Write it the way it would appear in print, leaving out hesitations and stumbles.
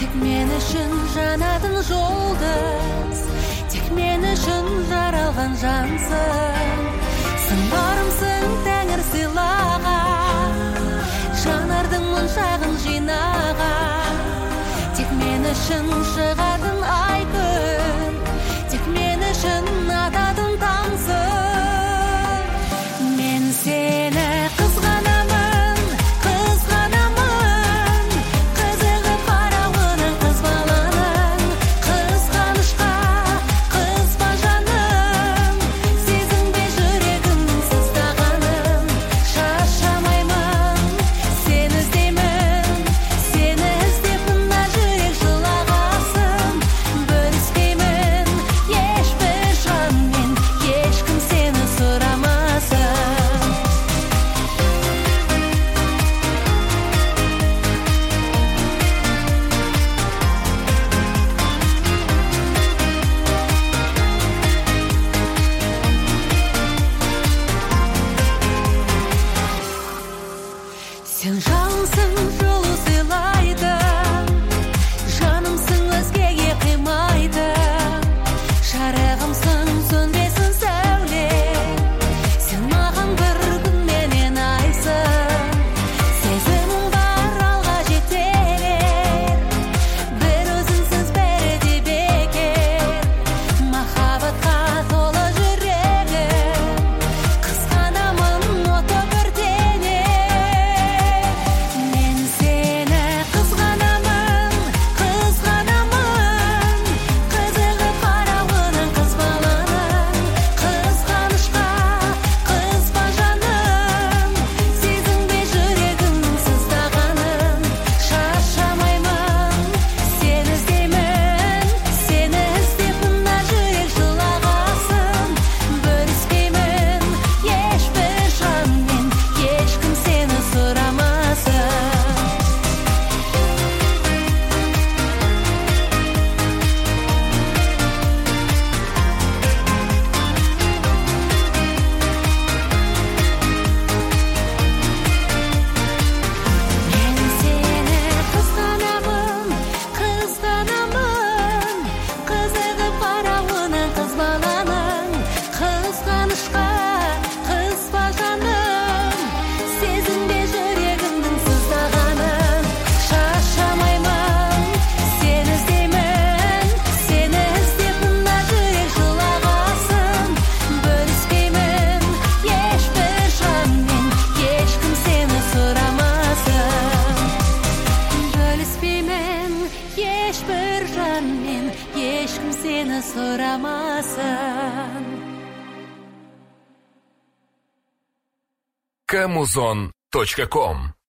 Тек мен үшін жанатын жұлдыз, тек мен үшін жаралған жансың. Сыңарымсың тәңір сыйлаған, жанардың мұншағын жинаған. Тек мен үшін шығатын ай күн, тек мен үшін ататын таңсың. Мен сені қызғанамын, қызғанамын, қызығып қарауының қыз баланың. Қызғанышқа қызба жаным, сезінбей жүрегімнің сыздағанын. Шаршамаймын, сені іздеймін, сені іздеп мына жүрек жылағасын. Бөліспеймін ешбір жанмен, ешкім сені сұрамасын. Сен жалсың, жолу сыйлайды, жанымсың, өзгеге қимайды. Жарығымсың, сөнбесін сәуле, сен маған бір күн менен айсың. Сезімің бар, алға жетер, бір өзіңсіз бәрі де бекер. Махаббатқа толы жүрегім, қызғанамын оты бірденер. Мен сені қызғанамын, қызғанамын, қызығып қарауының қыз баланың. Қызғанышқа қызба жаным, сезінбей жүрегімнің сыздағанын. Шаршамаймын, сені іздеймін, сені іздеп мына жүрек жылағасын. Бөліспеймін ешбір жанмен, ешкім сені сұрамасын. Мен сені қызғанамын, қызғанамын, қызығып қарауының қыз баланың. Қызғанышқа қызба жаным, сезінбей жүрегімнің сыздағанын. Шаршамаймын, сені іздеймін, сені іздеп мына жүрек жылағасын. Бөліспеймін ешбір жанмен, ешкім сені сұрамасын. Бөліспеймін ешбір жанмен, ешкім сені сұрамасын. Kamuzon.com